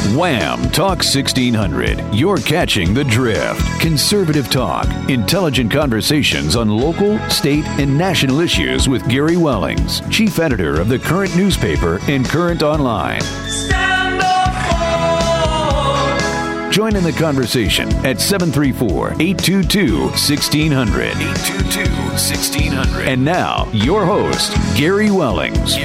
Wham! Talk 1600. You're catching the drift. Conservative talk, intelligent conversations on local, state, and national issues with Gary Wellings, chief editor of the Current newspaper and Current Online. Stand up for. Join in the conversation at 734-822-1600. 822-1600. And now, your host, Gary Wellings.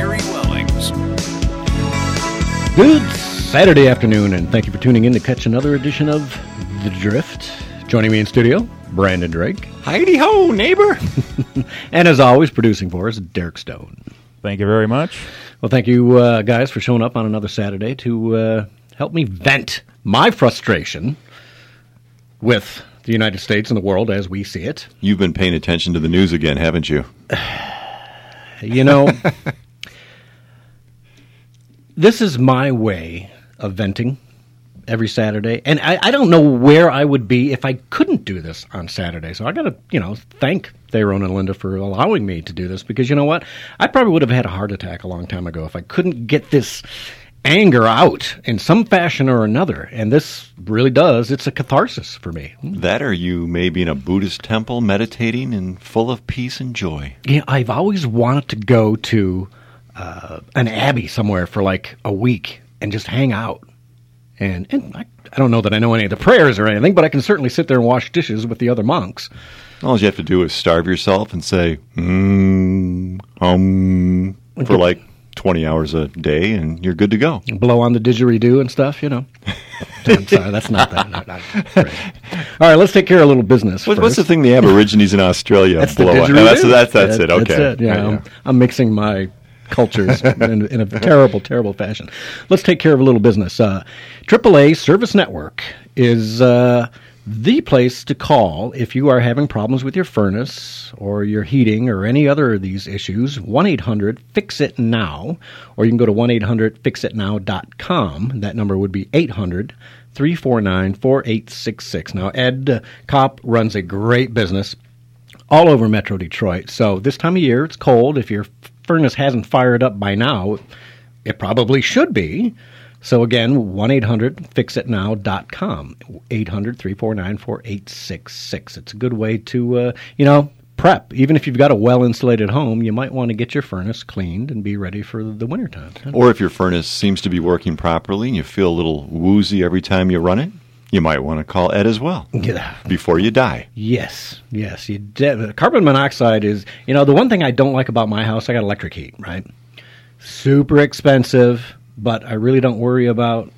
Good Saturday afternoon, and thank you for tuning in to catch another edition of The Drift. Joining me in studio, Brandon Drake. Heidi-ho, neighbor! And as always, producing for us, Derek Stone. Thank you very much. Well, thank you, guys, for showing up on another Saturday to help me vent my frustration with the United States and the world as we see it. You've been paying attention to the news again, haven't you? You know, this is my way of venting every Saturday, and I don't know where I would be if I couldn't do this on Saturday. So I got to, thank Theron and Linda for allowing me to do this, because you know what? I probably would have had a heart attack a long time ago if I couldn't get this anger out in some fashion or another, and this really does. It's a catharsis for me. That, or you may be in a Buddhist temple meditating and full of peace and joy. Yeah, I've always wanted to go to an abbey somewhere for like a week and just hang out. And I don't know that I know any of the prayers or anything, but I can certainly sit there and wash dishes with the other monks. All you have to do is starve yourself and say, for like 20 hours a day, and you're good to go. Blow on the didgeridoo and stuff, I'm sorry, that's not that. Not great. All right, let's take care of a little business first. What's the thing the Aborigines in Australia blow on? That's it, okay. That's it, yeah. I'm mixing my cultures in a terrible, terrible fashion. Let's take care of a little business. AAA Service Network is the place to call if you are having problems with your furnace or your heating or any other of these issues. 1-800-FIX-IT-NOW, or you can go to 1-800-FIXITNOW.com. That number would be 800-349-4866. Now, Ed Kopp runs a great business all over Metro Detroit. So this time of year, it's cold. If your furnace hasn't fired up by now, it probably should be. So again, 1-800-FIXITNOW.com, 800-349-4866. It's a good way to, prep. Even if you've got a well-insulated home, you might want to get your furnace cleaned and be ready for the wintertime. Or if your furnace seems to be working properly and you feel a little woozy every time you run it, you might want to call Ed as well before you die. Yes. Carbon monoxide is, the one thing I don't like about my house, I got electric heat, right? Super expensive, but I really don't worry about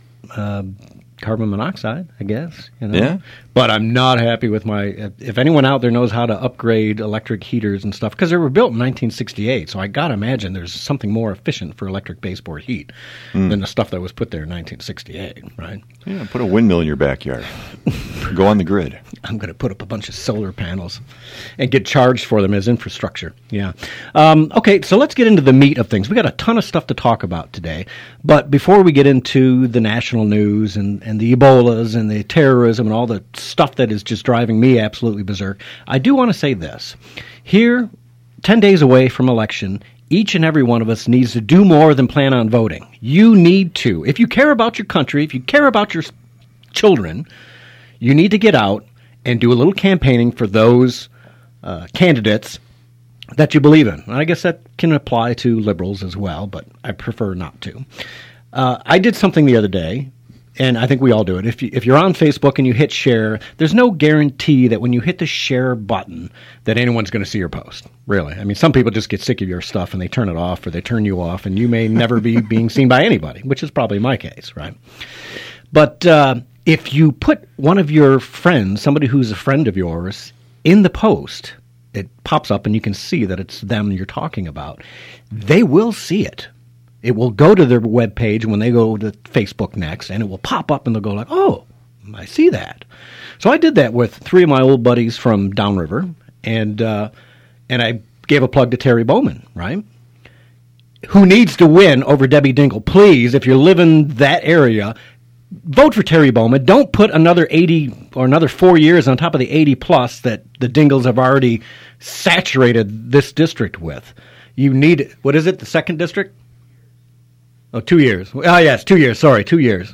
carbon monoxide, I guess. Yeah. But I'm not happy with if anyone out there knows how to upgrade electric heaters and stuff, because they were built in 1968, so I got to imagine there's something more efficient for electric baseboard heat than the stuff that was put there in 1968, right? Yeah, put a windmill in your backyard. Go on the grid. I'm going to put up a bunch of solar panels and get charged for them as infrastructure. Yeah. Okay, so let's get into the meat of things. We got a ton of stuff to talk about today, but before we get into the national news and the Ebolas and the terrorism and all the stuff that is just driving me absolutely berserk, I do want to say this. Here, 10 days away from election, each and every one of us needs to do more than plan on voting. You need to. If you care about your country, if you care about your children, you need to get out and do a little campaigning for those candidates that you believe in. And I guess that can apply to liberals as well, but I prefer not to. I did something the other day, and I think we all do it. If you're on Facebook and you hit share, there's no guarantee that when you hit the share button that anyone's going to see your post, really. I mean, some people just get sick of your stuff and they turn it off or they turn you off, and you may never be being seen by anybody, which is probably my case, right? But if you put one of your friends, somebody who's a friend of yours, in the post, it pops up and you can see that it's them you're talking about. They will see it. It will go to their webpage when they go to Facebook next, and it will pop up and they'll go like, oh, I see that. So I did that with 3 of my old buddies from Downriver, and I gave a plug to Terry Bowman, right? Who needs to win over Debbie Dingell. Please, if you live in that area, vote for Terry Bowman. Don't put another 80 or another 4 years on top of the 80 plus that the Dingells have already saturated this district with. You need, what is it, the 2nd district? Oh, 2 years. Oh, yes, 2 years. Sorry, 2 years.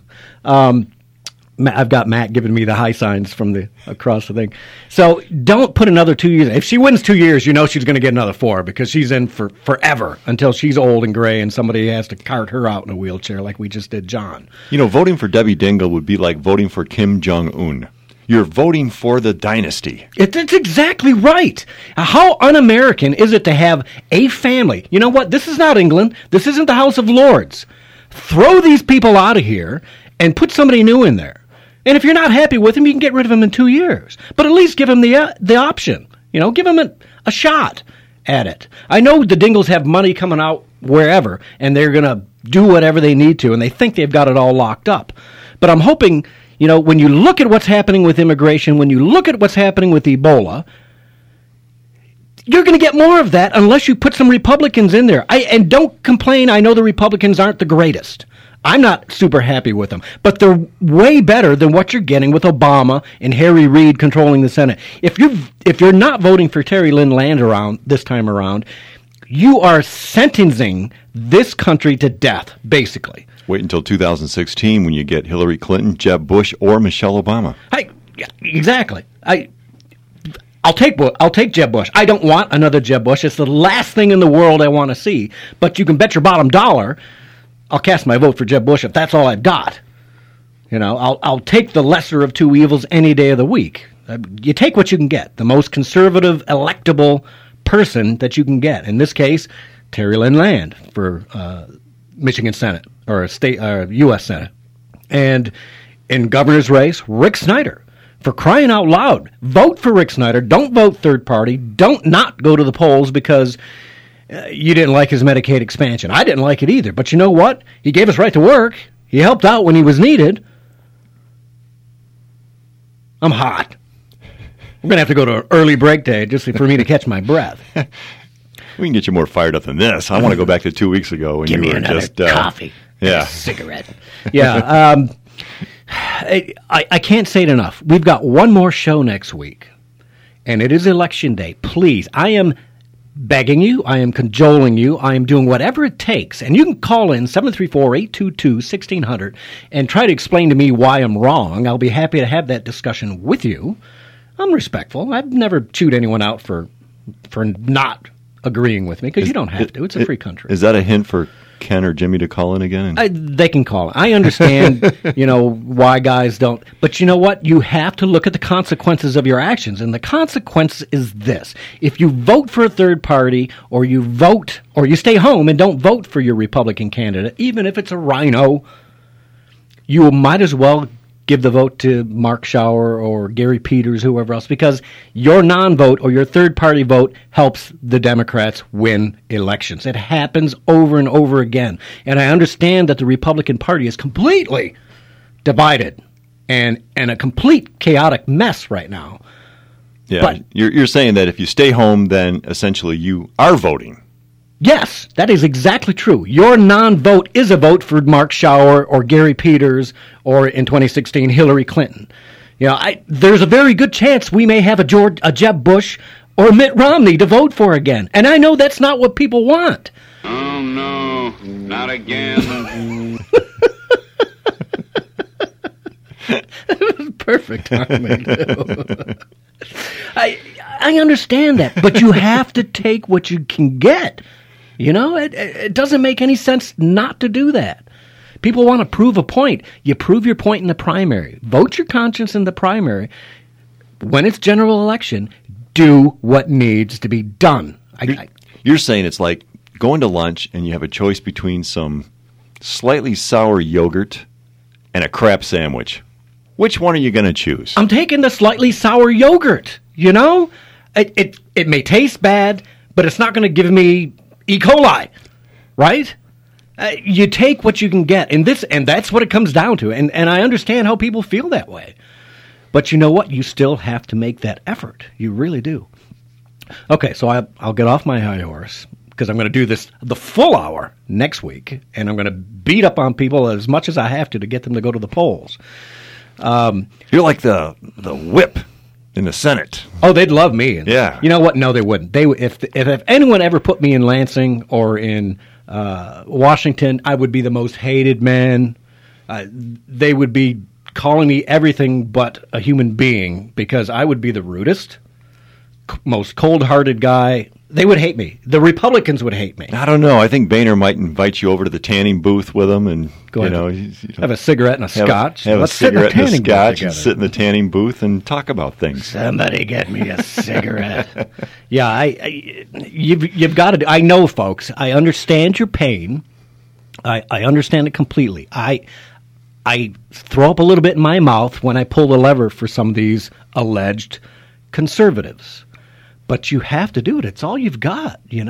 I've got Matt giving me the high signs from the across the thing. So don't put another 2 years. If she wins 2 years, you know she's going to get another 4 because she's in for forever until she's old and gray and somebody has to cart her out in a wheelchair like we just did John. You know, voting for Debbie Dingell would be like voting for Kim Jong-un. You're voting for the dynasty. It's exactly right. How un-American is it to have a family? You know what? This is not England. This isn't the House of Lords. Throw these people out of here and put somebody new in there. And if you're not happy with him, you can get rid of him in 2 years. But at least give him the option. You know, give him a shot at it. I know the Dingells have money coming out wherever, and they're going to do whatever they need to, and they think they've got it all locked up. But I'm hoping, you know, when you look at what's happening with immigration, when you look at what's happening with Ebola, you're going to get more of that unless you put some Republicans in there. And don't complain. I know the Republicans aren't the greatest. I'm not super happy with them, but they're way better than what you're getting with Obama and Harry Reid controlling the Senate. If you're not voting for Terry Lynn Land this time around, you are sentencing this country to death, basically. Wait until 2016 when you get Hillary Clinton, Jeb Bush, or Michelle Obama. Exactly. I'll take Jeb Bush. I don't want another Jeb Bush. It's the last thing in the world I want to see. But you can bet your bottom dollar I'll cast my vote for Jeb Bush if that's all I've got. You know, I'll take the lesser of two evils any day of the week. You take what you can get. The most conservative, electable person that you can get. In this case, Terry Lynn Land for Michigan Senate or state U.S. Senate. And in governor's race, Rick Snyder. For crying out loud, vote for Rick Snyder. Don't vote third party. Don't not go to the polls because you didn't like his Medicaid expansion. I didn't like it either. But you know what? He gave us right to work. He helped out when he was needed. I'm hot. We're going to have to go to an early break day just for me to catch my breath. We can get you more fired up than this. I want to go back to 2 weeks ago when Give you me were another just coffee. Yeah, a cigarette. Yeah. I can't say it enough. We've got one more show next week, and it is Election Day. Please, I am begging you, I am cajoling you, I am doing whatever it takes, and you can call in 734-822-1600 and try to explain to me why I'm wrong. I'll be happy to have that discussion with you. I'm respectful. I've never chewed anyone out for not agreeing with me, because you don't have to. It's a free country. Is that a hint for Ken or Jimmy to call in again? They can call in. I understand, why guys don't. But you know what? You have to look at the consequences of your actions. And the consequence is this. If you vote for a third party, or you stay home and don't vote for your Republican candidate, even if it's a rhino, you might as well give the vote to Mark Schauer or Gary Peters, whoever else, because your non-vote or your third-party vote helps the Democrats win elections. It happens over and over again. And I understand that the Republican Party is completely divided and a complete chaotic mess right now. Yeah, but you're saying that if you stay home, then essentially you are voting. Yes, that is exactly true. Your non-vote is a vote for Mark Schauer or Gary Peters or, in 2016, Hillary Clinton. There's a very good chance we may have a Jeb Bush or Mitt Romney to vote for again. And I know that's not what people want. Oh, no, not again. Perfect timing. I understand that, but you have to take what you can get. It doesn't make any sense not to do that. People want to prove a point. You prove your point in the primary. Vote your conscience in the primary. When it's general election, do what needs to be done. You're saying it's like going to lunch and you have a choice between some slightly sour yogurt and a crap sandwich. Which one are you going to choose? I'm taking the slightly sour yogurt. It may taste bad, but it's not going to give me E. coli, right? You take what you can get, and that's what it comes down to. And I understand how people feel that way. But you know what? You still have to make that effort. You really do. Okay, so I'll get off my high horse, because I'm going to do this the full hour next week, and I'm going to beat up on people as much as I have to get them to go to the polls. You're like the whip in the Senate. Oh, they'd love me. Yeah. You know what? No, they wouldn't. If anyone ever put me in Lansing or in Washington, I would be the most hated man they would be calling me everything but a human being because I would be the rudest, most cold-hearted guy. They would hate me. The Republicans would hate me. I don't know. I think Boehner might invite you over to the tanning booth with him and have a cigarette and a scotch. Have Let's a sit in the cigarette and a tanning booth scotch and together. sit in the tanning booth and talk about things. Somebody get me a cigarette. Yeah, you've got to. I know, folks. I understand your pain. I understand it completely. I throw up a little bit in my mouth when I pull the lever for some of these alleged conservatives. But you have to do it. It's all you've got, you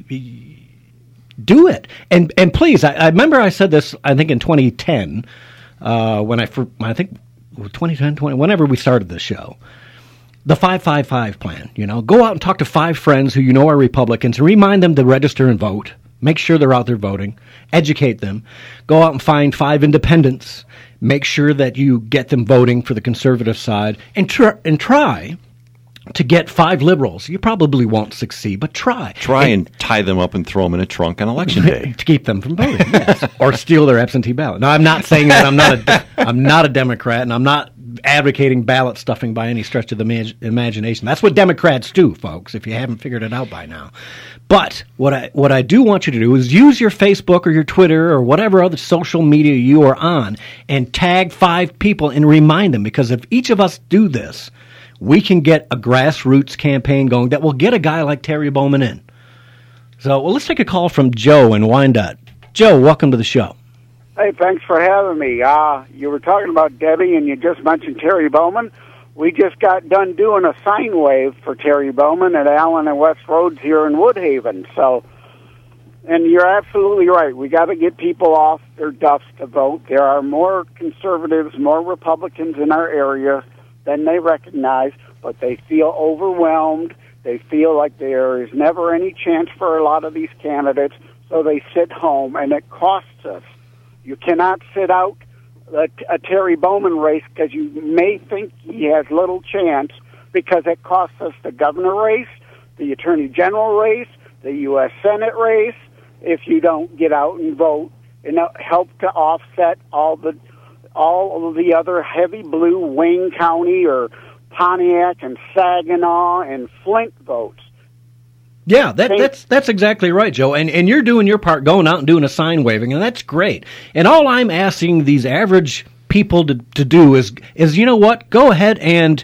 do it. And please, I remember I said this, I think in 2010, when I think 2010, whenever we started the show, the 555 plan, go out and talk to 5 friends who you know are Republicans and remind them to register and vote. Make sure they're out there voting. Educate them. Go out and find 5 independents. Make sure that you get them voting for the conservative side and try to get 5 liberals. You probably won't succeed, but try. Try and tie them up and throw them in a trunk on election day. To keep them from voting, yes. Or steal their absentee ballot. No, I'm not saying that. I'm not a Democrat, and I'm not advocating ballot stuffing by any stretch of the imagination. That's what Democrats do, folks, if you haven't figured it out by now. But what I do want you to do is use your Facebook or your Twitter or whatever other social media you are on and tag 5 people and remind them, because if each of us do this, we can get a grassroots campaign going that will get a guy like Terry Bowman in. So, let's take a call from Joe in Wyandotte. Joe, welcome to the show. Hey, thanks for having me. You were talking about Debbie, and you just mentioned Terry Bowman. We just got done doing a sine wave for Terry Bowman at Allen and West Roads here in Woodhaven. So, and you're absolutely right. We got to get people off their duffs to vote. There are more conservatives, more Republicans in our area than they recognize, but they feel overwhelmed. They feel like there is never any chance for a lot of these candidates, so they sit home, and it costs us. You cannot sit out a Terry Bowman race because you may think he has little chance, because it costs us the governor race, the attorney general race, the U.S. Senate race, if you don't get out and vote and help to offset all of the other heavy blue Wayne County or Pontiac and Saginaw and Flint votes. Yeah, that's exactly right, Joe. And you're doing your part, going out and doing a sign waving, and that's great. And all I'm asking these average people to do is you know what? Go ahead and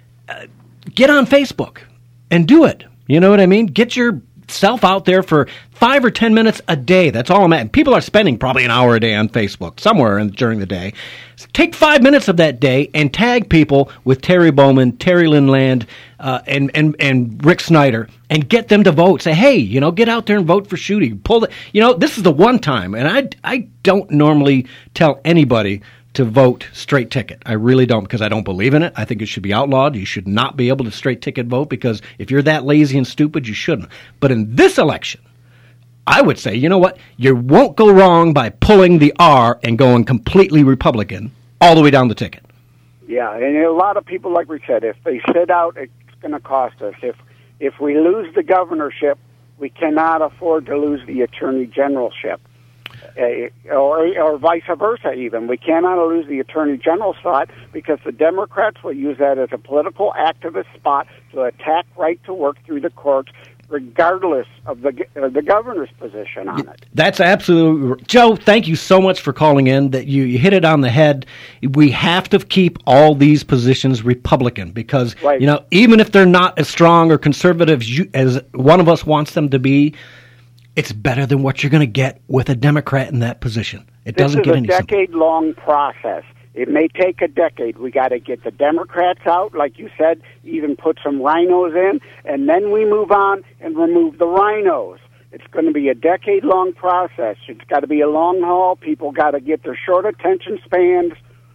get on Facebook and do it. You know what I mean? Get yourself out there for 5 or 10 minutes a day. That's all I'm at. People are spending probably an hour a day on Facebook somewhere during the day. Take 5 minutes of that day and tag people with Terry Bowman, Terry Lynn Land, and Rick Snyder, and get them to vote. Say, hey, get out there and vote for Schuette. This is the one time, and I don't normally tell anybody to vote straight ticket. I really don't, because I don't believe in it. I think it should be outlawed. You should not be able to straight ticket vote, because if you're that lazy and stupid, you shouldn't. But in this election, I would say, you know what? You won't go wrong by pulling the R and going completely Republican all the way down the ticket. Yeah, and a lot of people, like we said, if they sit out, it's going to cost us. If we lose the governorship, we cannot afford to lose the attorney generalship, or vice versa even. We cannot lose the attorney general spot, because the Democrats will use that as a political activist spot to attack right to work through the courts, regardless of the governor's position on it. That's absolutely Joe, thank you so much for calling in. That you hit it on the head. We have to keep all these positions Republican, because right. Even if they're not as strong or conservative as one of us wants them to be, it's better than what you're going to get with a Democrat in that position. It doesn't get any simpler. This is a decade-long process. It may take a decade. We got to get the Democrats out, like you said, even put some rhinos in, and then we move on and remove the rhinos. It's going to be a decade-long process. It's got to be a long haul. People got to get their short attention spans,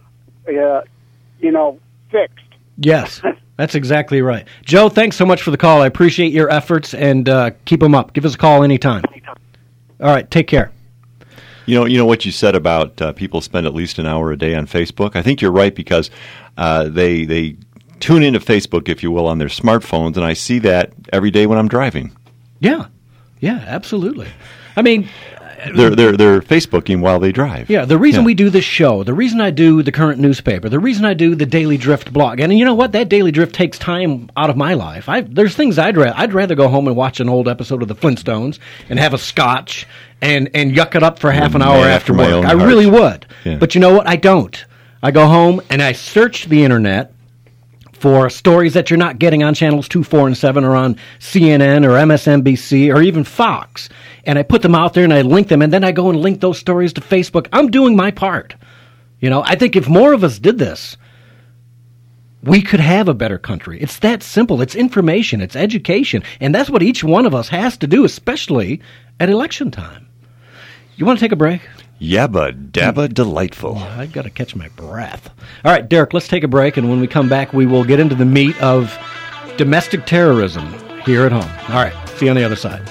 fixed. Yes, that's exactly right. Joe, thanks so much for the call. I appreciate your efforts, and keep them up. Give us a call anytime. All right, take care. You know what you said about people spend at least an hour a day on Facebook? I think you're right, because they tune into Facebook, if you will, on their smartphones, and I see that every day when I'm driving. Yeah, absolutely. I mean, They're Facebooking while they drive. Yeah, the reason we do this show, the reason I do the current newspaper, the reason I do the Daily Drift blog, and you know what? That Daily Drift takes time out of my life. There's things I'd rather go home and watch an old episode of the Flintstones and have a scotch and yuck it up for half an hour after work. I really would. Yeah. But you know what? I don't. I go home and I search the internet for stories that you're not getting on channels 2, 4, and 7 or on CNN or MSNBC or even Fox. And I put them out there and I link them, and then I go and link those stories to Facebook. I'm doing my part. You know, I think if more of us did this, we could have a better country. It's that simple. It's information. It's education. And that's what each one of us has to do, especially at election time. You want to take a break? Yabba dabba delightful. I've got to catch my breath. All right, Derek, let's take a break, and when we come back, we will get into the meat of domestic terrorism here at home. All right, see you on the other side.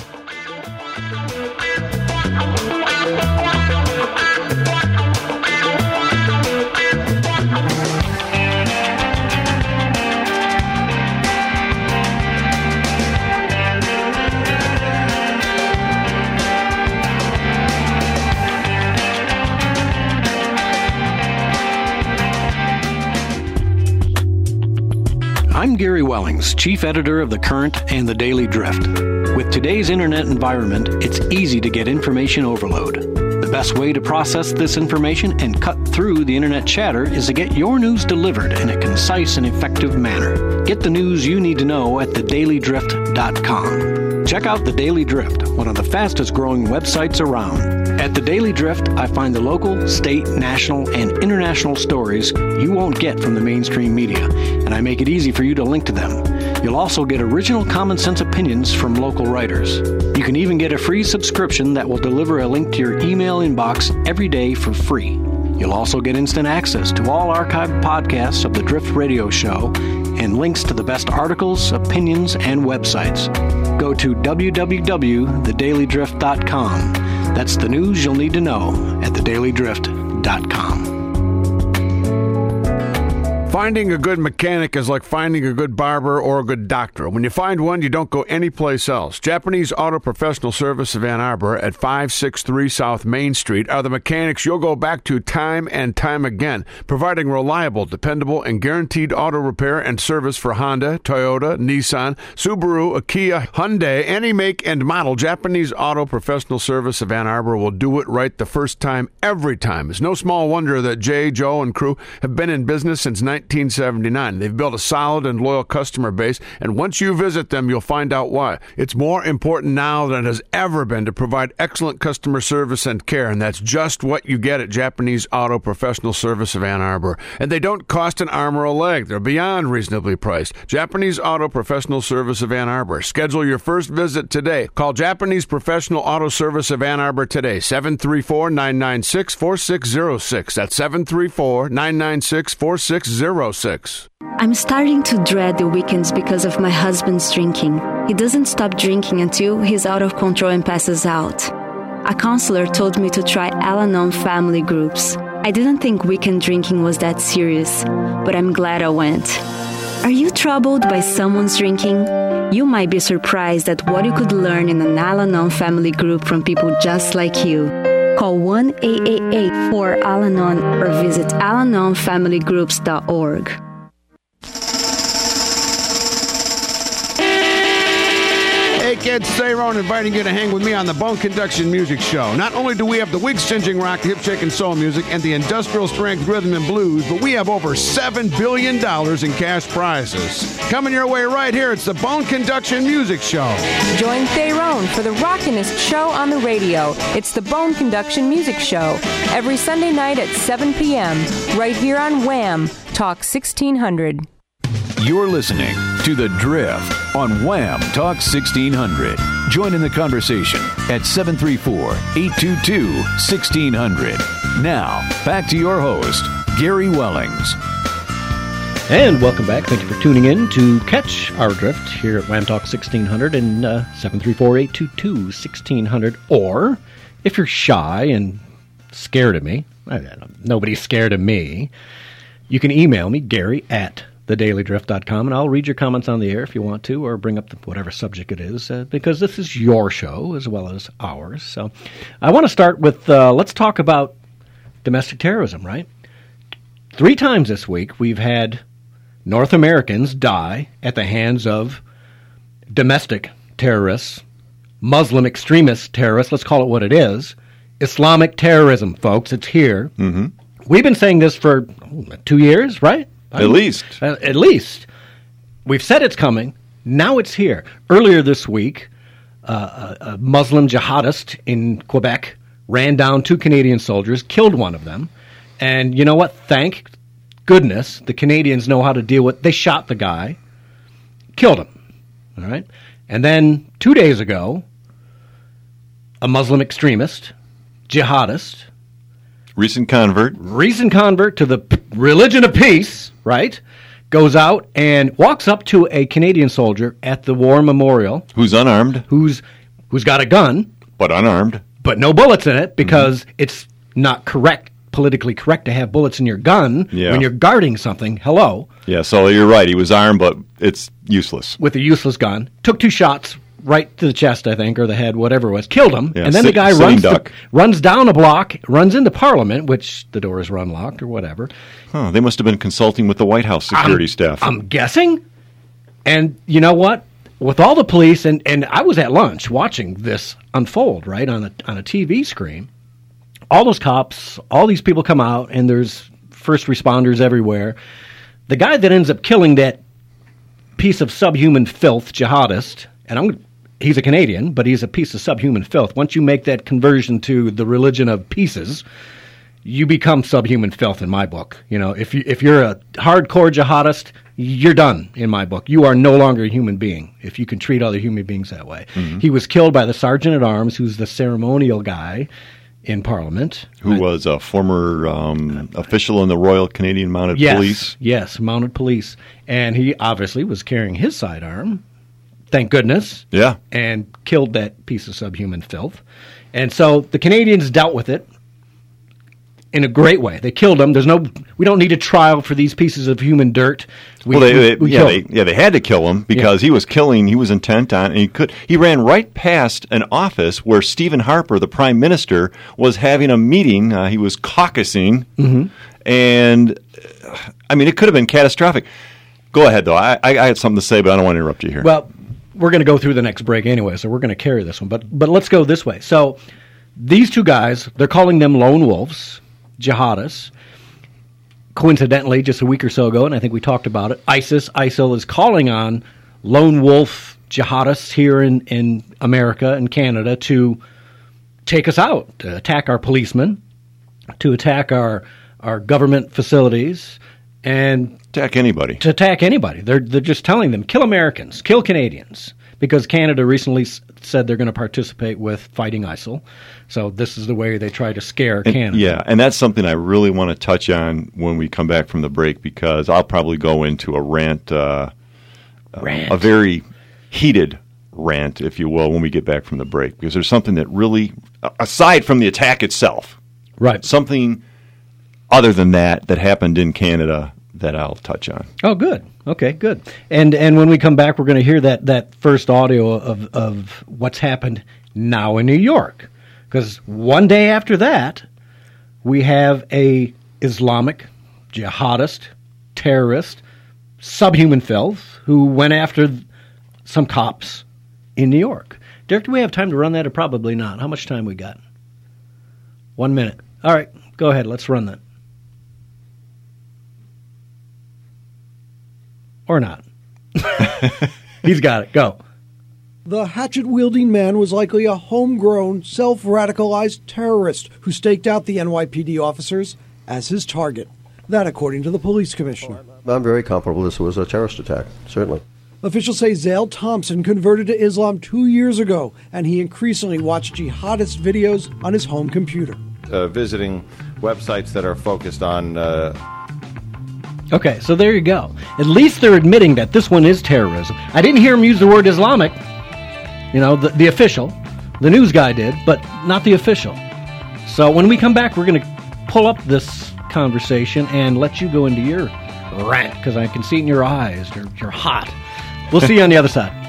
I'm Gary Wellings, Chief Editor of The Current and The Daily Drift. With today's internet environment, it's easy to get information overload. The best way to process this information and cut through the internet chatter is to get your news delivered in a concise and effective manner. Get the news you need to know at thedailydrift.com. Check out The Daily Drift, one of the fastest growing websites around. At The Daily Drift, I find the local, state, national, and international stories you won't get from the mainstream media, and I make it easy for you to link to them. You'll also get original common sense opinions from local writers. You can even get a free subscription that will deliver a link to your email inbox every day for free. You'll also get instant access to all archived podcasts of the Drift Radio Show and links to the best articles, opinions, and websites. Go to www.thedailydrift.com. That's the news you'll need to know at thedailydrift.com. Finding a good mechanic is like finding a good barber or a good doctor. When you find one, you don't go anyplace else. Japanese Auto Professional Service of Ann Arbor at 563 South Main Street are the mechanics you'll go back to time and time again, providing reliable, dependable, and guaranteed auto repair and service for Honda, Toyota, Nissan, Subaru, Kia, Hyundai, any make and model. Japanese Auto Professional Service of Ann Arbor will do it right the first time, every time. It's no small wonder that Jay, Joe, and crew have been in business since 1979. They've built a solid and loyal customer base, and once you visit them, you'll find out why. It's more important now than it has ever been to provide excellent customer service and care, and that's just what you get at Japanese Auto Professional Service of Ann Arbor. And they don't cost an arm or a leg. They're beyond reasonably priced. Japanese Auto Professional Service of Ann Arbor. Schedule your first visit today. Call Japanese Professional Auto Service of Ann Arbor today, 734-996-4606. That's 734-996-4606. I'm starting to dread the weekends because of my husband's drinking. He doesn't stop drinking until he's out of control and passes out. A counselor told me to try Al-Anon family groups. I didn't think weekend drinking was that serious, but I'm glad I went. Are you troubled by someone's drinking? You might be surprised at what you could learn in an Al-Anon family group from people just like you. Call 1-888-4-AL-ANON or visit alanonfamilygroups.org. Hey kids, stay around inviting you to hang with me on the Bone Conduction Music Show. Not only do we have the wig-cinching rock, hip-shaking soul music, and the industrial strength rhythm and blues, but we have over $7 billion in cash prizes. Coming your way right here, it's the Bone Conduction Music Show. Join Theron for the rockinest show on the radio. It's the Bone Conduction Music Show. Every Sunday night at 7 p.m. right here on Wham! Talk 1600. You're listening to The Drift on Wham! Talk 1600. Join in the conversation at 734-822-1600. Now, back to your host, Gary Wellings. And welcome back. Thank you for tuning in to catch our drift here at Wham! Talk 1600 and 734-822-1600. Or, if you're shy and scared of me, nobody's scared of me, you can email me, Gary, at thedailydrift.com, and I'll read your comments on the air if you want to, or bring up whatever subject it is, because this is your show as well as ours. So I want to start with, let's talk about domestic terrorism, right? 3 times this week we've had North Americans die at the hands of domestic terrorists, Muslim extremist terrorists, let's call it what it is. Islamic terrorism, folks, it's here. Mm-hmm. We've been saying this for 2 years, right? At least. At least. We've said it's coming. Now it's here. Earlier this week, a Muslim jihadist in Quebec ran down 2 Canadian soldiers, killed one of them. And you know what? Thank goodness the Canadians know how to deal with. They shot the guy, killed him. All right? And then 2 days ago, a Muslim extremist, jihadist, recent convert to the religion of peace, right, goes out and walks up to a Canadian soldier at the war memorial. Who's unarmed. Who's got a gun. But unarmed. But no bullets in it, because it's not politically correct to have bullets in your gun when you're guarding something. Hello. Yeah, so you're right. He was armed, but it's useless. With a useless gun. Took 2 shots right to the chest, I think, or the head, whatever it was. Killed him. Yeah, and then the guy runs down a block, runs into Parliament, which the doors were unlocked or whatever. Huh, they must have been consulting with the White House security staff. I'm guessing. And you know what? With all the police, and I was at lunch watching this unfold, right, on a TV screen. All those cops, all these people come out, and there's first responders everywhere. The guy that ends up killing that piece of subhuman filth, jihadist, and he's a Canadian, but he's a piece of subhuman filth. Once you make that conversion to the religion of pieces, you become subhuman filth in my book. You know, if you're a hardcore jihadist, you're done in my book. You are no longer a human being if you can treat other human beings that way. Mm-hmm. He was killed by the sergeant at arms, who's the ceremonial guy in Parliament. Who was a former official in the Royal Canadian Mounted Police. Yes, Mounted Police. And he obviously was carrying his sidearm, thank goodness. Yeah. And killed that piece of subhuman filth. And so the Canadians dealt with it in a great way. They killed him. We don't need a trial for these pieces of human dirt. They had to kill him because he was intent on, and he ran right past an office where Stephen Harper, the Prime Minister, was having a meeting. He was caucusing, and I mean, it could have been catastrophic. Go ahead, though. I had something to say, but I don't want to interrupt you here. Well, we're going to go through the next break anyway, so we're going to carry this one. But let's go this way. So these 2 guys, they're calling them lone wolves, jihadists. Coincidentally, just a week or so ago, and I think we talked about it, ISIL is calling on lone wolf jihadists here in America and Canada to take us out, to attack our policemen, to attack our government facilities, and attack anybody. To attack anybody. They're just telling them, kill Americans, kill Canadians, because Canada recently said they're going to participate with fighting ISIL. So this is the way they try to scare Canada. Yeah, and that's something I really want to touch on when we come back from the break, because I'll probably go into a rant. A very heated rant, if you will, when we get back from the break, because there's something that really, aside from the attack itself, right, something other than that happened in Canada that I'll touch on. Oh, good. Okay, good. And when we come back, we're going to hear that first audio of what's happened now in New York. Because one day after that, we have a Islamic jihadist, terrorist, subhuman filth who went after some cops in New York. Derek, do we have time to run that or probably not? How much time we got? 1 minute. All right, go ahead. Let's run that. Or not. He's got it. Go. The hatchet-wielding man was likely a homegrown, self-radicalized terrorist who staked out the NYPD officers as his target. That according to the police commissioner. I'm very comfortable this was a terrorist attack, certainly. Officials say Zale Thompson converted to Islam 2 years ago, and he increasingly watched jihadist videos on his home computer. Visiting websites that are focused on... Okay, so there you go. At least they're admitting that this one is terrorism. I didn't hear him use the word Islamic. You know, the official. The news guy did, but not the official. So when we come back, we're going to pull up this conversation and let you go into your rant because I can see it in your eyes. You're hot. We'll see you on the other side.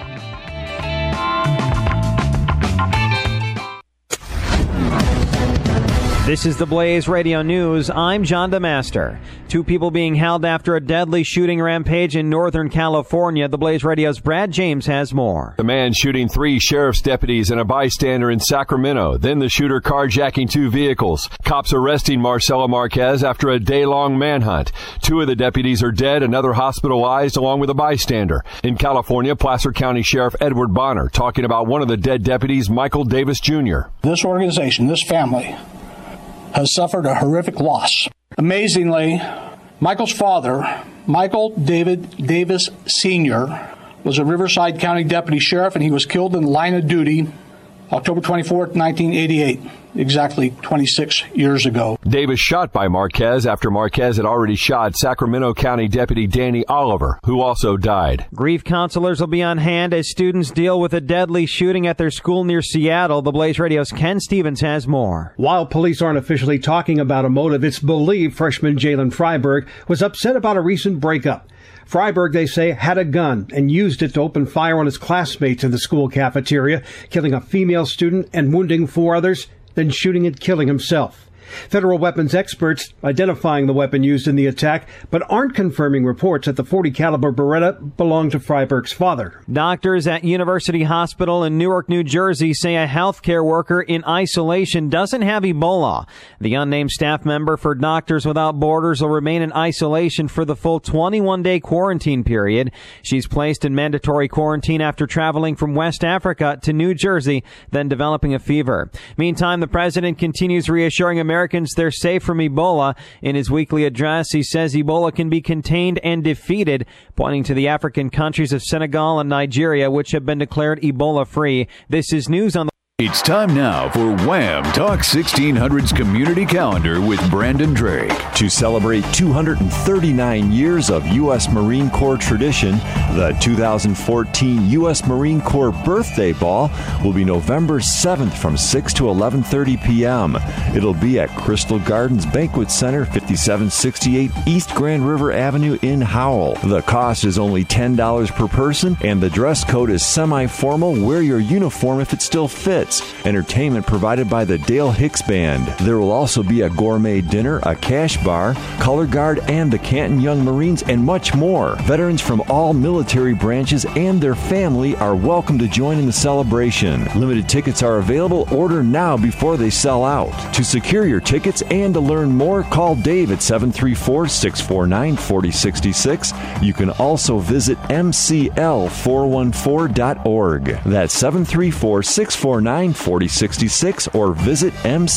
This is the Blaze Radio News. I'm John DeMaster. 2 people being held after a deadly shooting rampage in Northern California. The Blaze Radio's Brad James has more. The man shooting 3 sheriff's deputies and a bystander in Sacramento. Then the shooter carjacking 2 vehicles. Cops arresting Marcelo Marquez after a day-long manhunt. 2 of the deputies are dead, another hospitalized along with a bystander. In California, Placer County Sheriff Edward Bonner talking about one of the dead deputies, Michael Davis Jr. This organization, this family, has suffered a horrific loss. Amazingly, Michael's father, Michael David Davis Sr., was a Riverside County Deputy Sheriff, and he was killed in the line of duty October 24th, 1988, exactly 26 years ago. Davis shot by Marquez after Marquez had already shot Sacramento County Deputy Danny Oliver, who also died. Grief counselors will be on hand as students deal with a deadly shooting at their school near Seattle. The Blaze Radio's Ken Stevens has more. While police aren't officially talking about a motive, it's believed freshman Jalen Freiberg was upset about a recent breakup. Freiberg, they say, had a gun and used it to open fire on his classmates in the school cafeteria, killing a female student and wounding 4 others, then shooting and killing himself. Federal weapons experts identifying the weapon used in the attack, but aren't confirming reports that the .40 caliber Beretta belonged to Freiberg's father. Doctors at University Hospital in Newark, New Jersey say a healthcare worker in isolation doesn't have Ebola. The unnamed staff member for Doctors Without Borders will remain in isolation for the full 21-day quarantine period. She's placed in mandatory quarantine after traveling from West Africa to New Jersey, then developing a fever. Meantime, the president continues reassuring Americans they're safe from Ebola. In his weekly address, he says Ebola can be contained and defeated, pointing to the African countries of Senegal and Nigeria, which have been declared Ebola-free. This is news on the... It's time now for Wham! Talk 1600's Community Calendar with Brandon Drake. To celebrate 239 years of U.S. Marine Corps tradition, the 2014 U.S. Marine Corps Birthday Ball will be November 7th from 6 to 11:30 p.m. It'll be at Crystal Gardens Banquet Center, 5768 East Grand River Avenue in Howell. The cost is only $10 per person, and the dress code is semi-formal. Wear your uniform if it still fits. Entertainment provided by the Dale Hicks Band. There will also be a gourmet dinner, a cash bar, color guard, and the Canton Young Marines, and much more. Veterans from all military branches and their family are welcome to join in the celebration. Limited tickets are available. Order now before they sell out. To secure your tickets and to learn more, call Dave at 734-649-4066. You can also visit mcl414.org. That's 734-649-4066 or visit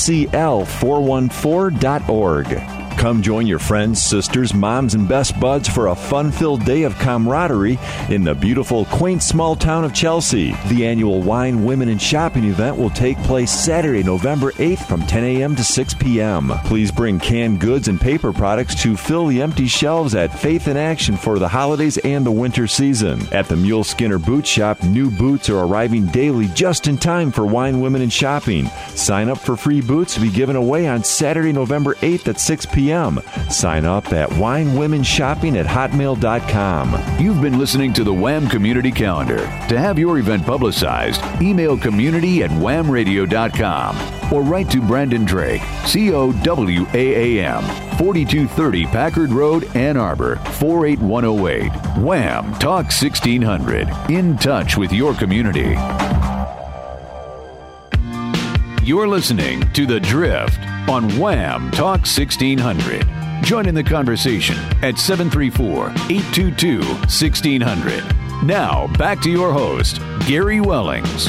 mcl414.org. Come join your friends, sisters, moms, and best buds for a fun-filled day of camaraderie in the beautiful, quaint, small town of Chelsea. The annual Wine, Women, and Shopping event will take place Saturday, November 8th from 10 a.m. to 6 p.m. Please bring canned goods and paper products to fill the empty shelves at Faith in Action for the holidays and the winter season. At the Mule Skinner Boot Shop, new boots are arriving daily just in time for Wine, Women, and Shopping. Sign up for free boots to be given away on Saturday, November 8th at 6 p.m. Sign up at winewomenshopping@hotmail.com. You've been listening to the Wham! Community Calendar. To have your event publicized, email community@whamradio.com or write to Brandon Drake, COWAAM, 4230 Packard Road, Ann Arbor, 48108. Wham! Talk 1600. In touch with your community. You're listening to The Drift on Wham! Talk 1600. Join in the conversation at 734-822-1600. Now, back to your host, Gary Wellings.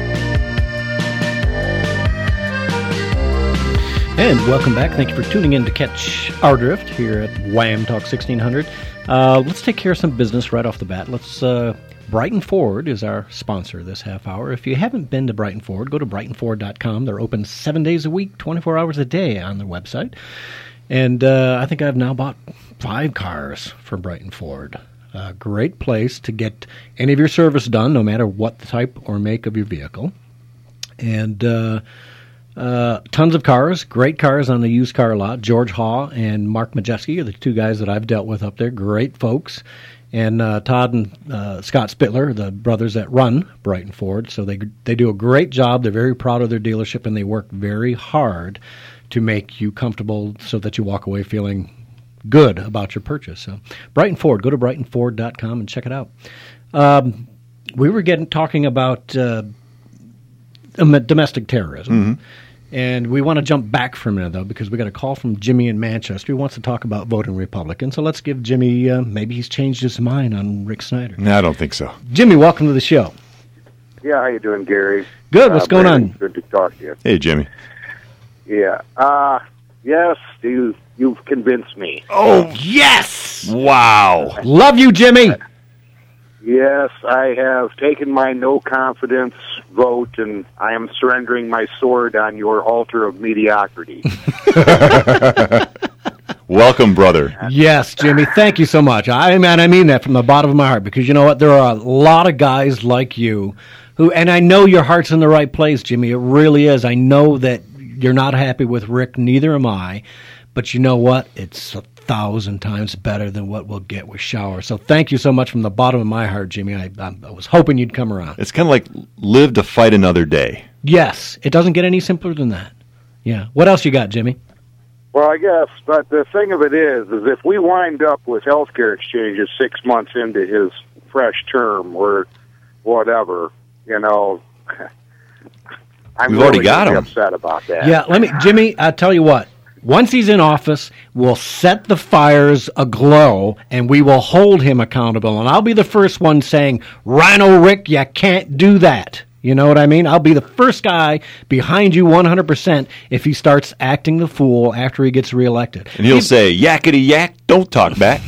And welcome back. Thank you for tuning in to catch our drift here at Wham! Talk 1600. Let's take care of some business right off the bat. Let's... Brighton Ford is our sponsor this half hour. If you haven't been to Brighton Ford, go to BrightonFord.com. They're open 7 days a week, 24 hours a day on their website. And I think I've now bought 5 cars from Brighton Ford. A great place to get any of your service done, no matter what the type or make of your vehicle. And Tons of cars, great cars on the used car lot. George Haw and Mark Majeski are the two guys that I've dealt with up there. Great folks. And Todd and Scott Spittler, the brothers that run Brighton Ford. So they do a great job. They're very proud of their dealership, and they work very hard to make you comfortable so that you walk away feeling good about your purchase. So Brighton Ford, go to brightonford.com and check it out. We were talking about domestic terrorism. Mm-hmm. And we want to jump back for a minute, though, because we got a call from Jimmy in Manchester who wants to talk about voting Republican. So let's give Jimmy, maybe he's changed his mind on Rick Snyder. No, I don't think so. Jimmy, welcome to the show. Yeah, how you doing, Gary? Good. What's going on? Good to talk to you. Hey, Jimmy. Yeah. Yes, you've convinced me. Oh, yes! Wow. Love you, Jimmy. Yes, I have taken my no confidence vote, and I am surrendering my sword on your altar of mediocrity. Welcome, brother. Yes, Jimmy. Thank you so much. I mean that from the bottom of my heart, because you know what? There are a lot of guys like you who, and I know your heart's in the right place, Jimmy. It really is. I know that you're not happy with Rick. Neither am I. But you know what? It's 1,000 times better than what we'll get with Shower. So thank you so much from the bottom of my heart, Jimmy. I was hoping you'd come around. It's kind of like live to fight another day. Yes. It doesn't get any simpler than that. Yeah. What else you got, Jimmy? Well, I guess, but the thing of it is if we wind up with healthcare exchanges 6 months into his fresh term or whatever, you know, I'm We've really already got him. upset about that. Yeah, Jimmy, I'll tell you what. Once he's in office, we'll set the fires aglow, and we will hold him accountable. And I'll be the first one saying, Rhino Rick, you can't do that. You know what I mean? I'll be the first guy behind you 100% if he starts acting the fool after he gets reelected. And he'll say, yakety yak, don't talk back.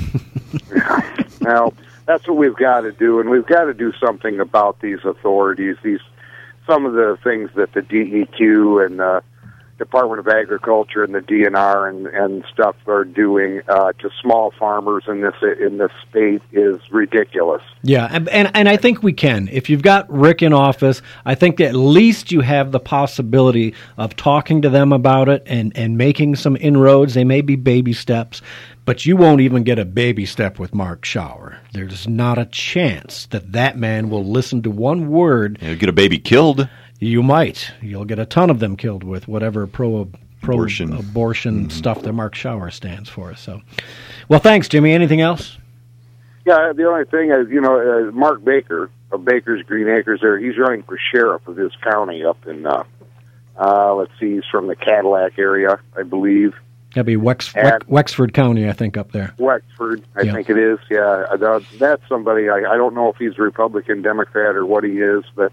Well, that's what we've got to do, and we've got to do something about these authorities, some of the things that the DEQ and the Department of Agriculture and the DNR and stuff are doing to small farmers in this state is ridiculous. Yeah, and I think we can. If you've got Rick in office, I think at least you have the possibility of talking to them about it and making some inroads. They may be baby steps, but you won't even get a baby step with Mark Shower. There's not a chance that man will listen to one word. You'll get a baby killed. You might. You'll get a ton of them killed with whatever pro-abortion stuff that Mark Shower stands for. So, well, thanks, Jimmy. Anything else? Yeah, the only thing is, Mark Baker of Baker's Green Acres there, he's running for sheriff of his county up in, let's see, he's from the Cadillac area, I believe. That'd be Wexford County, I think, up there. Wexford, I think it is, yeah. That's somebody, I don't know if he's Republican, Democrat, or what he is, but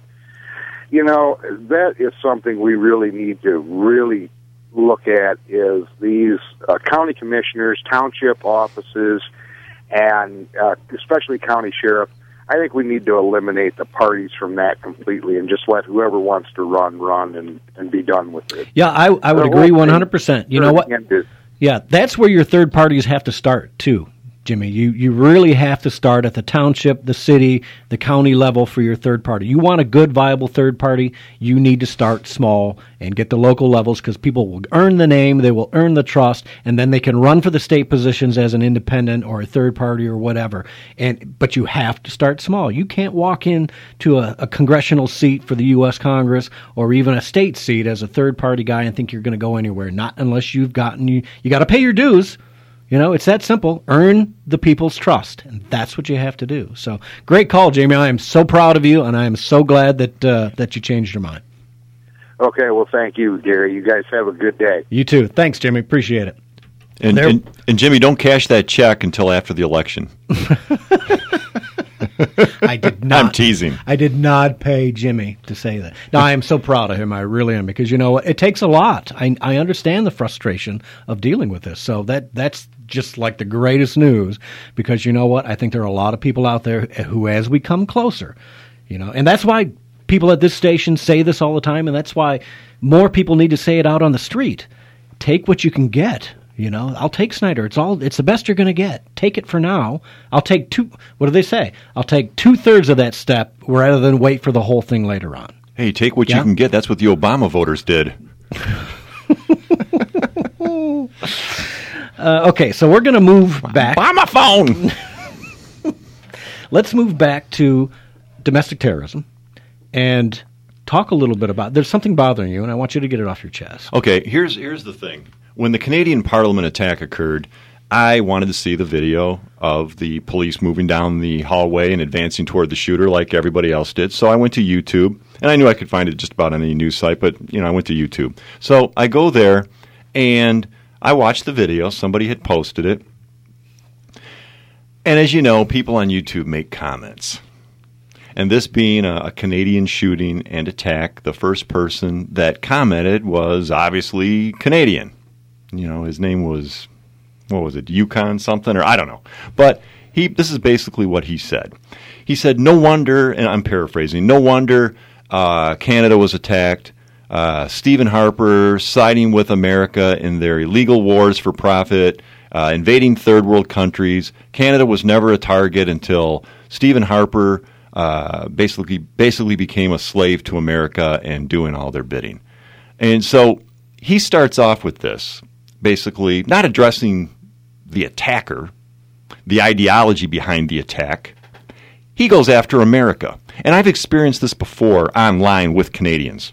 that is something we really need to really look at is these county commissioners, township offices, and especially county sheriff. I think we need to eliminate the parties from that completely and just let whoever wants to run and be done with it. Yeah, I would agree 100%. You know what? Yeah, that's where your third parties have to start, too. Jimmy, you really have to start at the township, the city, the county level for your third party. You want a good, viable third party, you need to start small and get the local levels because people will earn the name, they will earn the trust, and then they can run for the state positions as an independent or a third party or whatever. But you have to start small. You can't walk into a congressional seat for the U.S. Congress or even a state seat as a third party guy and think you're going to go anywhere. Not unless you got to pay your dues. It's that simple. Earn the people's trust, and that's what you have to do. So, great call, Jamie. I am so proud of you, and I am so glad that you changed your mind. Okay, well, thank you, Gary. You guys have a good day. You too. Thanks, Jimmy. Appreciate it. And Jimmy, don't cash that check until after the election. I did not. I'm teasing. I did not pay Jimmy to say that. No, I am so proud of him. I really am, because you know what? It takes a lot. I understand the frustration of dealing with this. So that's just like the greatest news, because you know what? I think there are a lot of people out there who, as we come closer, and that's why people at this station say this all the time, and that's why more people need to say it out on the street. Take what you can get. I'll take Snyder. It's the best you're going to get. Take it for now. I'll take what do they say? I'll take 2/3 of that step rather than wait for the whole thing later on. Hey, take what you can get. That's what the Obama voters did. Okay, so we're going to move back. Buy my phone! Let's move back to domestic terrorism and talk a little bit about. There's something bothering you, and I want you to get it off your chest. Okay, here's the thing. When the Canadian Parliament attack occurred, I wanted to see the video of the police moving down the hallway and advancing toward the shooter like everybody else did. So I went to YouTube, and I knew I could find it just about on any news site, but I went to YouTube. So I go there, and I watched the video. Somebody had posted it. And as you know, people on YouTube make comments. And this being a Canadian shooting and attack, the first person that commented was obviously Canadian. His name was, what was it, Yukon something, or I don't know. But this is basically what he said. He said, no wonder, and I'm paraphrasing, no wonder Canada was attacked. Stephen Harper siding with America in their illegal wars for profit, invading third world countries. Canada was never a target until Stephen Harper basically became a slave to America and doing all their bidding. And so he starts off with this, basically not addressing the attacker, the ideology behind the attack. He goes after America. And I've experienced this before online with Canadians.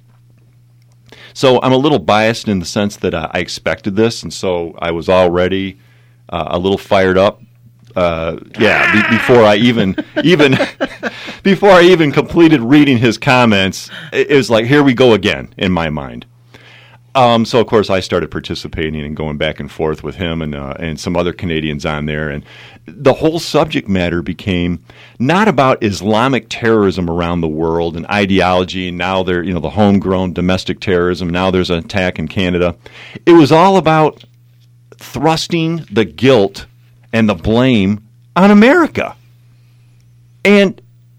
So I'm a little biased in the sense that I expected this, and so I was already a little fired up. Before I even before I even completed reading his comments, it was like, here we go again in my mind. So of course I started participating and going back and forth with him and some other Canadians on there, and the whole subject matter became not about Islamic terrorism around the world and ideology, and now they're the homegrown domestic terrorism. Now there's an attack in Canada. It was all about thrusting the guilt and the blame on America, and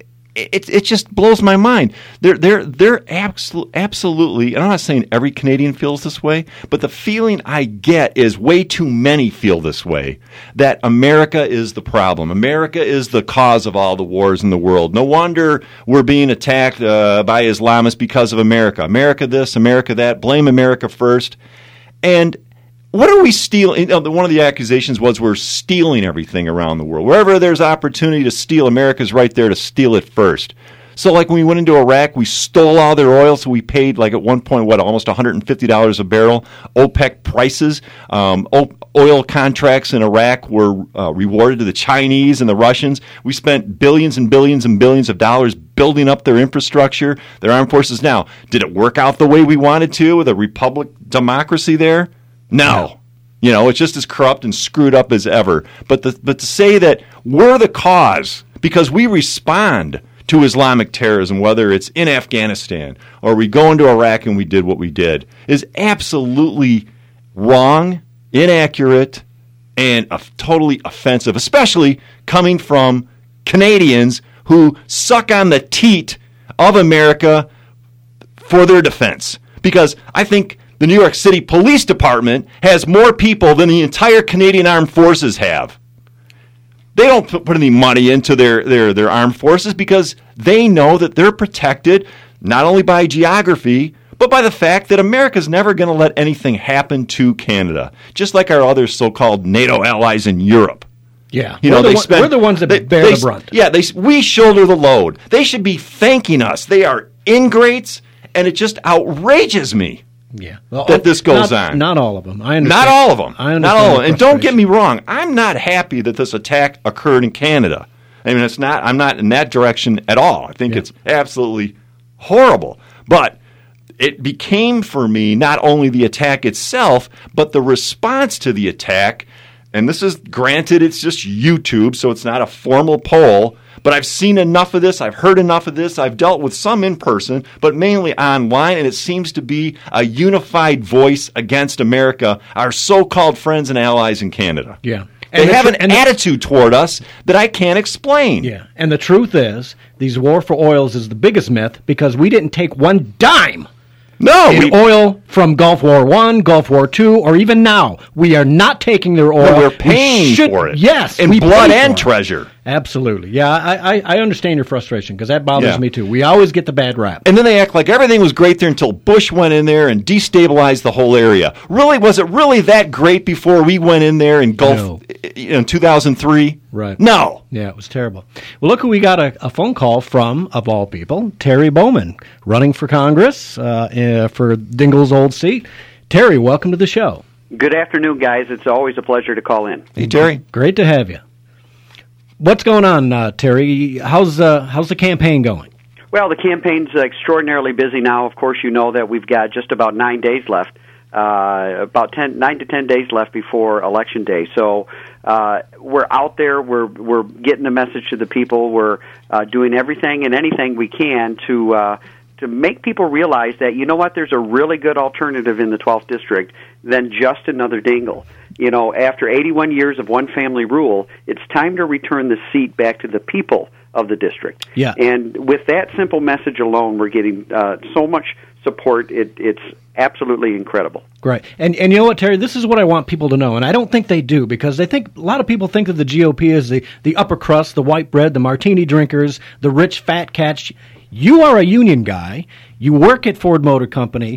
it just blows my mind. They're absolutely, and I'm not saying every Canadian feels this way, but the feeling I get is way too many feel this way, that America is the problem. America is the cause of all the wars in the world. No wonder we're being attacked by Islamists because of America. America this, America that, blame America first. And what are we stealing? One of the accusations was we're stealing everything around the world. Wherever there's opportunity to steal, America's right there to steal it first. So like when we went into Iraq, we stole all their oil, so we paid like at one point, almost $150 a barrel. OPEC prices, oil contracts in Iraq were rewarded to the Chinese and the Russians. We spent billions and billions and billions of dollars building up their infrastructure, their armed forces. Now, did it work out the way we wanted to with a republic democracy there? No. It's just as corrupt and screwed up as ever. But to say that we're the cause because we respond to Islamic terrorism, whether it's in Afghanistan or we go into Iraq and we did what we did, is absolutely wrong, inaccurate, and totally offensive, especially coming from Canadians who suck on the teat of America for their defense. Because I think the New York City Police Department has more people than the entire Canadian Armed Forces have. They don't put any money into their armed forces because they know that they're protected not only by geography, but by the fact that America's never going to let anything happen to Canada, just like our other so-called NATO allies in Europe. Yeah, we're the ones that bear the brunt. Yeah, we shoulder the load. They should be thanking us. They are ingrates, and it just outrages me. Yeah, that this goes on. Not all of them. I understand. Not all of them. I understand. Not all of them. And don't get me wrong. I'm not happy that this attack occurred in Canada. I mean, I'm not in that direction at all. I think it's absolutely horrible. But it became for me not only the attack itself, but the response to the attack. And this is, granted, it's just YouTube, so it's not a formal poll. But I've seen enough of this. I've heard enough of this. I've dealt with some in person, but mainly online, and it seems to be a unified voice against America, our so-called friends and allies in Canada. Yeah. They have an attitude toward us that I can't explain. Yeah. And the truth is, these war for oils is the biggest myth because we didn't take one dime No, oil from Gulf War I, Gulf War II, or even now. We are not taking their oil. No, we're paying for it. Yes. In blood and treasure. Absolutely. Yeah, I understand your frustration because that bothers me too. We always get the bad rap. And then they act like everything was great there until Bush went in there and destabilized the whole area. Really, was it really that great before we went in there in Gulf in 2003? Right. No. Yeah, it was terrible. Well, look who we got a phone call from, of all people, Terry Bowman, running for Congress for Dingell's old seat. Terry, welcome to the show. Good afternoon, guys. It's always a pleasure to call in. Hey, Terry. Great to have you. What's going on, Terry? How's the campaign going? Well, the campaign's extraordinarily busy now. Of course, you know that we've got just about 9 days left, about 9 to 10 days left before Election Day. So we're out there. We're getting the message to the people. We're doing everything and anything we can to make people realize that, you know what, there's a really good alternative in the 12th District than just another Dingell. You know, after 81 years of one-family rule, it's time to return the seat back to the people of the district. Yeah. And with that simple message alone, we're getting so much support. It's absolutely incredible. Great. And you know what, Terry, this is what I want people to know, and I don't think they do, because they think a lot of people think of the GOP as the upper crust, the white bread, the martini drinkers, the rich fat cats. You are a union guy. You work at Ford Motor Company.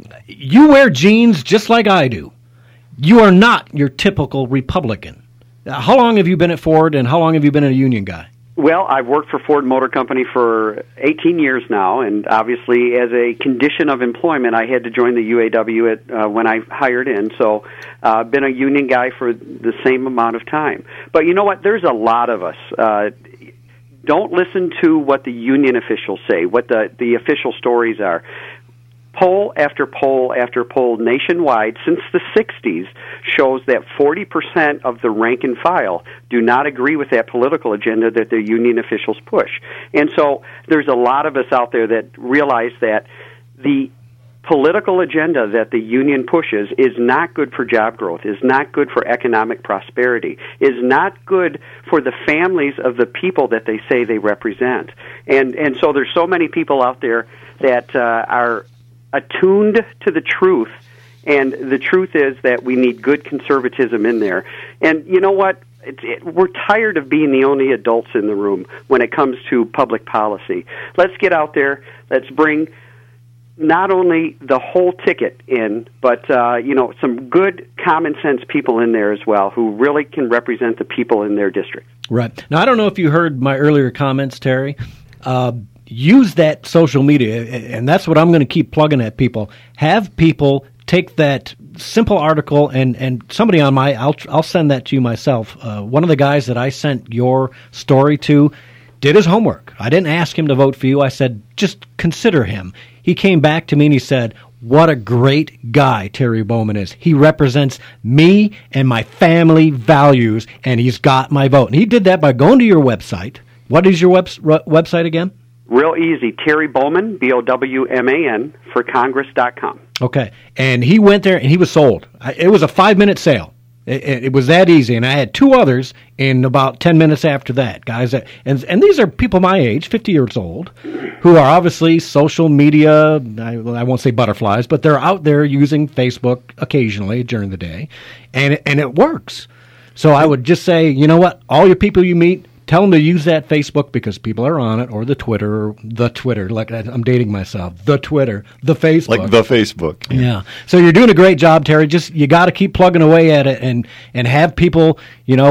You wear jeans just like I do. You are not your typical Republican. How long have you been at Ford, and how long have you been a union guy? Well, I've worked for Ford Motor Company for 18 years now, and obviously as a condition of employment, I had to join the UAW when I hired in, so I've been a union guy for the same amount of time. But you know what? There's a lot of us. Don't listen to what the union officials say, what the official stories are. Poll after poll after poll nationwide since the 60s shows that 40% of the rank and file do not agree with that political agenda that the union officials push. And so there's a lot of us out there that realize that the political agenda that the union pushes is not good for job growth, is not good for economic prosperity, is not good for the families of the people that they say they represent. And so there's so many people out there that are attuned to the truth, and the truth is that we need good conservatism in there. And you know what? We're tired of being the only adults in the room when it comes to public policy. Let's get out there. Let's bring not only the whole ticket in, but some good common sense people in there as well who really can represent the people in their district. Right. Now, I don't know if you heard my earlier comments, Terry. Use that social media, and that's what I'm going to keep plugging at people. Have people take that simple article, and somebody on I'll send that to you myself. One of the guys that I sent your story to did his homework. I didn't ask him to vote for you. I said, just consider him. He came back to me and he said, what a great guy Terry Bowman is. He represents me and my family values, and he's got my vote. And he did that by going to your website. What is your website again? Real easy, Terry Bowman, Bowman, for Congress.com. Okay, and he went there and he was sold. It was a 5-minute sale. It was that easy, and I had two others in about 10 minutes after that, guys. And these are people my age, 50 years old, who are obviously social media, I won't say butterflies, but they're out there using Facebook occasionally during the day, and it works. So I would just say, you know what, all your people you meet, tell them to use that Facebook because people are on it, or the Twitter, like I'm dating myself, the Twitter, the Facebook. Like the Facebook. Yeah. So you're doing a great job, Terry. Just, you got to keep plugging away at it and have people,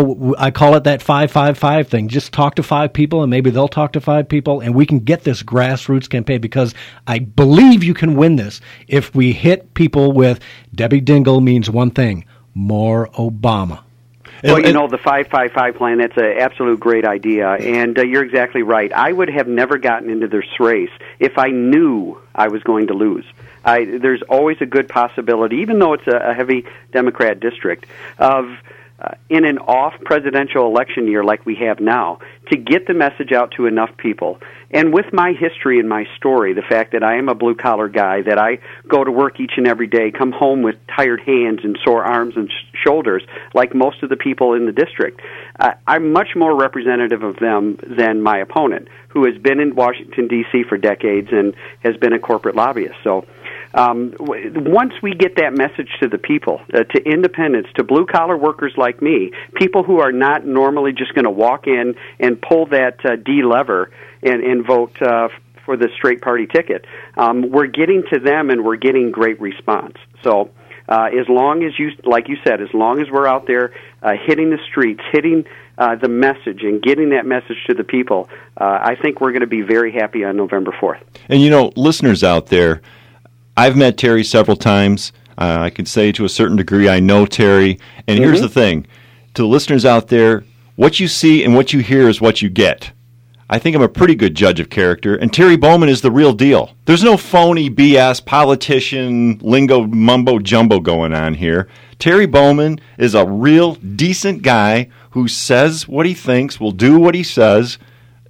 I call it that 5-5-5 thing. Just talk to 5 people and maybe they'll talk to 5 people, and we can get this grassroots campaign, because I believe you can win this if we hit people with Debbie Dingell means one thing, more Obama. Well, the 5-5-5 plan, that's an absolute great idea, and you're exactly right. I would have never gotten into this race if I knew I was going to lose. There's always a good possibility, even though it's a heavy Democrat district, of in an off-presidential election year like we have now, to get the message out to enough people. And with my history and my story, the fact that I am a blue-collar guy, that I go to work each and every day, come home with tired hands and sore arms and shoulders, like most of the people in the district, I'm much more representative of them than my opponent, who has been in Washington, D.C. for decades and has been a corporate lobbyist. So once we get that message to the people, to independents, to blue-collar workers like me, people who are not normally just going to walk in and pull that D lever and vote for the straight party ticket, we're getting to them and we're getting great response. So as long as you, like you said, as long as we're out there hitting the streets, hitting the message and getting that message to the people, I think we're going to be very happy on November 4th. And, listeners out there, I've met Terry several times. I can say to a certain degree I know Terry. And here's the thing. To the listeners out there, what you see and what you hear is what you get. I think I'm a pretty good judge of character, and Terry Bowman is the real deal. There's no phony BS, politician, lingo, mumbo-jumbo going on here. Terry Bowman is a real decent guy who says what he thinks, will do what he says.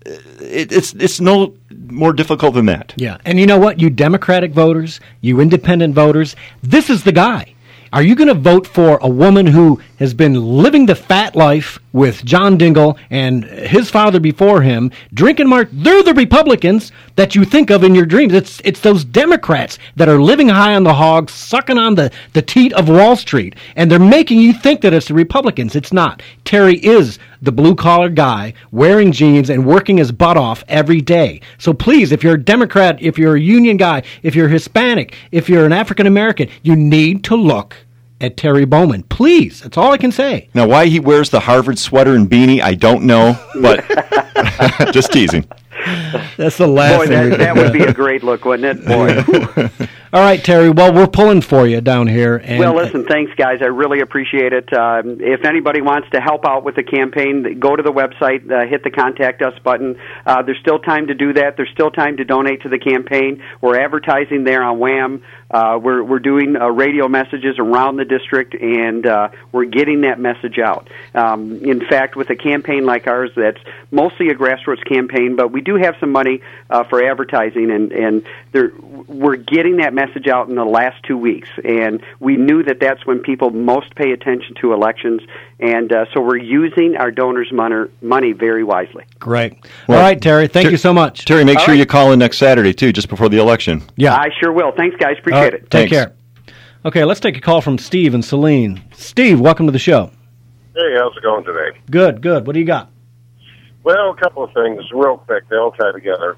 It's no more difficult than that. Yeah, and you know what? You Democratic voters, you independent voters, this is the guy. Are you going to vote for a woman who has been living the fat life with John Dingell and his father before him, drinking They're the Republicans that you think of in your dreams. It's those Democrats that are living high on the hog, sucking on the teat of Wall Street, and they're making you think that it's the Republicans. It's not. Terry is the blue-collar guy wearing jeans and working his butt off every day. So please, if you're a Democrat, if you're a union guy, if you're Hispanic, if you're an African-American, you need to look at Terry Bowman. Please. That's all I can say. Now, why he wears the Harvard sweater and beanie, I don't know, but just teasing. That's the last thing. Boy, that would be a great look, wouldn't it? Boy. All right, Terry. Well, we're pulling for you down here. And well, listen, thanks, guys. I really appreciate it. If anybody wants to help out with the campaign, go to the website, hit the Contact Us button. There's still time to do that. There's still time to donate to the campaign. We're advertising there on Wham. We're doing radio messages around the district, and we're getting that message out. In fact, with a campaign like ours that's mostly a grassroots campaign, but we do have some money for advertising, and we're getting that message out in the last 2 weeks, and we knew that that's when people most pay attention to elections, and so we're using our donors' money very wisely. Great. Well, all right, Terry, thank you so much. Terry, make sure you call in next Saturday, too, just before the election. Yeah. I sure will. Thanks, guys. Appreciate it. Take care. Okay, let's take a call from Steve and Celine. Steve, welcome to the show. Hey, how's it going today? Good. What do you got? Well, a couple of things real quick. They all tie together.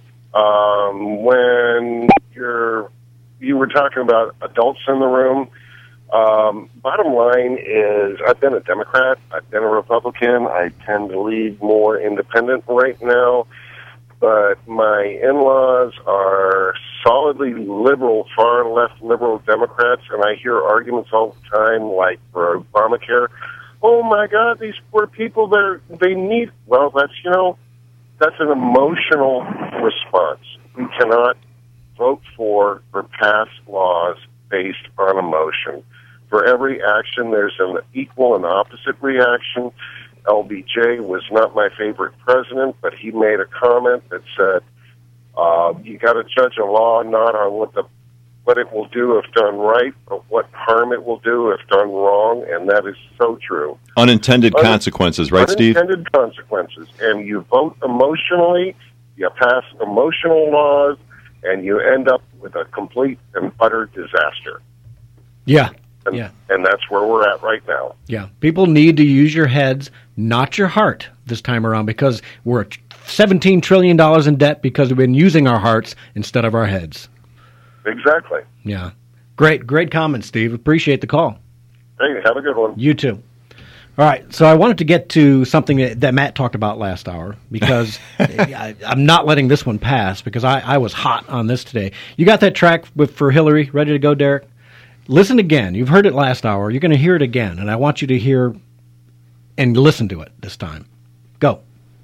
When you were talking about adults in the room, bottom line is I've been a Democrat. I've been a Republican. I tend to lean more independent right now. But my in-laws are solidly liberal, far-left liberal Democrats, and I hear arguments all the time, like for Obamacare. Oh, my God, these poor people, they need... Well, that's an emotional response. We cannot vote for or pass laws based on emotion. For every action, there's an equal and opposite reaction. LBJ was not my favorite president, but he made a comment that said, you got to judge a law not on what it will do if done right, but what harm it will do if done wrong, and that is so true. Unintended consequences, right, Steve? Unintended consequences. And you vote emotionally, you pass emotional laws, and you end up with a complete and utter disaster. Yeah. And that's where we're at right now. Yeah. People need to use your heads, not your heart this time around, because we're $17 trillion in debt because we've been using our hearts instead of our heads. Exactly. Yeah. Great comment, Steve. Appreciate the call. Hey, have a good one. You too. All right, so I wanted to get to something that Matt talked about last hour, because I'm not letting this one pass, because I was hot on this today. You got that track for Hillary ready to go, Derek? Listen again. You've heard it last hour. You're going to hear it again, and I want you to hear and listen to it this time. Go.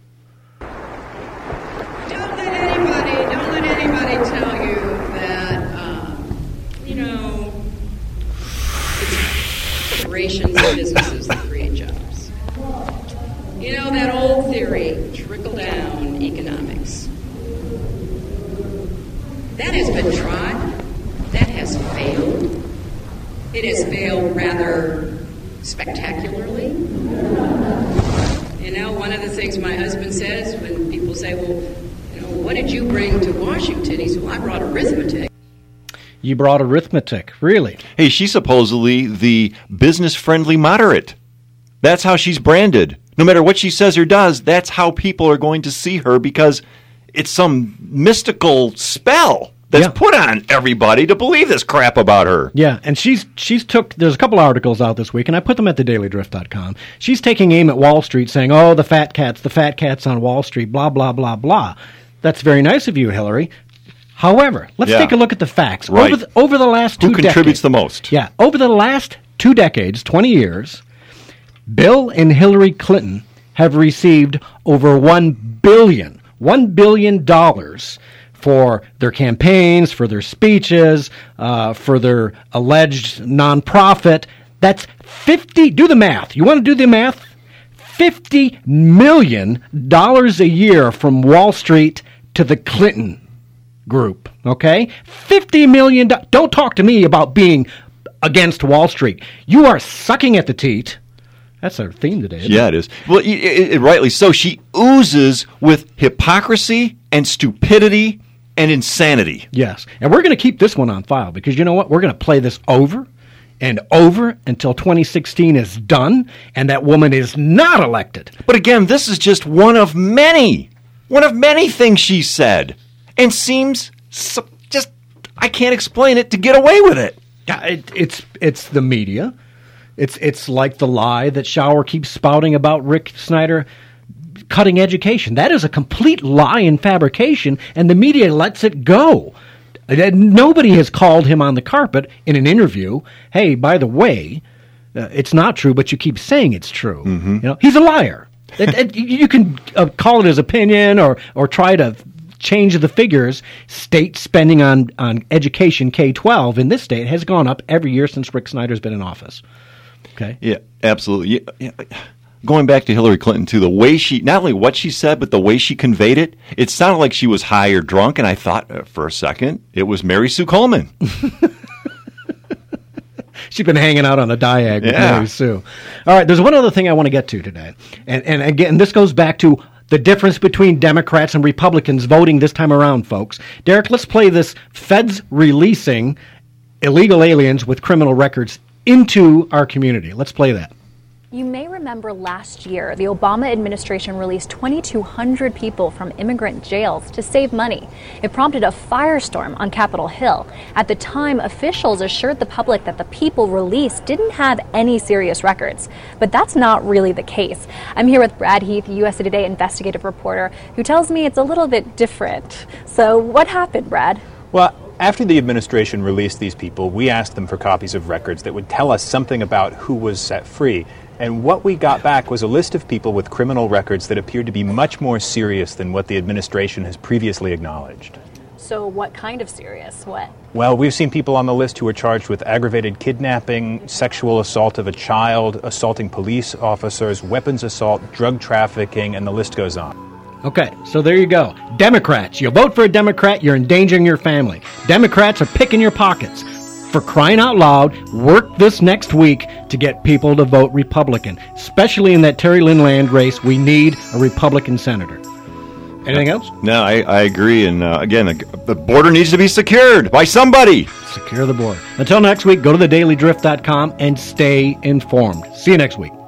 Don't let anybody tell you that, it's corporations and businesses that create jobs. That old theory, trickle-down economics. That has been tried. That has failed. It has failed rather spectacularly. One of the things my husband says when people say, well, what did you bring to Washington? He said, well, I brought arithmetic. You brought arithmetic, really? Hey, she's supposedly the business-friendly moderate. That's how she's branded. No matter what she says or does, that's how people are going to see her because it's some mystical spell that's put on everybody to believe this crap about her. Yeah, and there's a couple articles out this week, and I put them at thedailydrift.com. She's taking aim at Wall Street, saying, oh, the fat cats on Wall Street, blah, blah, blah, blah. That's very nice of you, Hillary. However, let's take a look at the facts. Right. Over the last 2 decades. Who contributes the most? Yeah, over the last 2 decades, 20 years, Bill and Hillary Clinton have received over $1 billion for their campaigns, for their speeches, for their alleged nonprofit. That's do the math. You want to do the math? $50 million a year from Wall Street to the Clinton group, okay? $50 million. Don't talk to me about being against Wall Street. You are sucking at the teat. That's our theme today, isn't it is. Well, rightly so. She oozes with hypocrisy and stupidity and insanity. Yes, and we're going to keep this one on file because you know what? We're going to play this over and over until 2016 is done and that woman is not elected. But again, this is just one of many things she said and seems just, I can't explain it, to get away with it. It's the media. It's like the lie that Schauer keeps spouting about Rick Snyder cutting education. That is a complete lie and fabrication, and the media lets it go. Nobody has called him on the carpet in an interview. Hey, by the way, it's not true, but you keep saying it's true. Mm-hmm. You know, he's a liar. You can call it his opinion or try to change the figures. State spending on education, K-12, in this state has gone up every year since Rick Snyder's been in office. Okay. Yeah, absolutely. Yeah. Going back to Hillary Clinton, too, the way she, not only what she said, but the way she conveyed it, it sounded like she was high or drunk, and I thought for a second it was Mary Sue Coleman. She's been hanging out on the Diag with Mary Sue. All right, there's one other thing I want to get to today. And again, this goes back to the difference between Democrats and Republicans voting this time around, folks. Derek, let's play this feds releasing illegal aliens with criminal records into our community. Let's play that. You may remember last year, the Obama administration released 2,200 people from immigrant jails to save money. It prompted a firestorm on Capitol Hill. At the time, officials assured the public that the people released didn't have any serious records. But that's not really the case. I'm here with Brad Heath, USA Today investigative reporter, who tells me it's a little bit different. So what happened, Brad? Well, after the administration released these people, we asked them for copies of records that would tell us something about who was set free. And what we got back was a list of people with criminal records that appeared to be much more serious than what the administration has previously acknowledged. So what kind of serious? What? Well, we've seen people on the list who are charged with aggravated kidnapping, sexual assault of a child, assaulting police officers, weapons assault, drug trafficking, and the list goes on. Okay, so there you go. Democrats. You vote for a Democrat, you're endangering your family. Democrats are picking your pockets. For crying out loud, work this next week to get people to vote Republican. Especially in that Terry Lynn Land race, we need a Republican senator. Anything else? No, I agree. And again, the border needs to be secured by somebody. Secure the border. Until next week, go to thedailydrift.com and stay informed. See you next week.